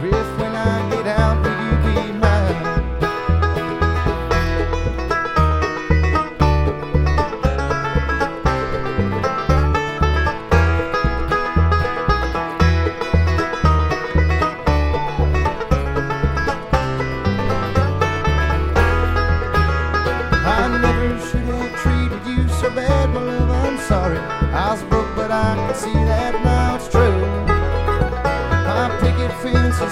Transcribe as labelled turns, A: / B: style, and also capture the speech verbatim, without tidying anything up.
A: if when I get out, will you be mine? I never should have treated you so bad, my love, I'm sorry. I was broke, but I can see that now it's true. My picket fence is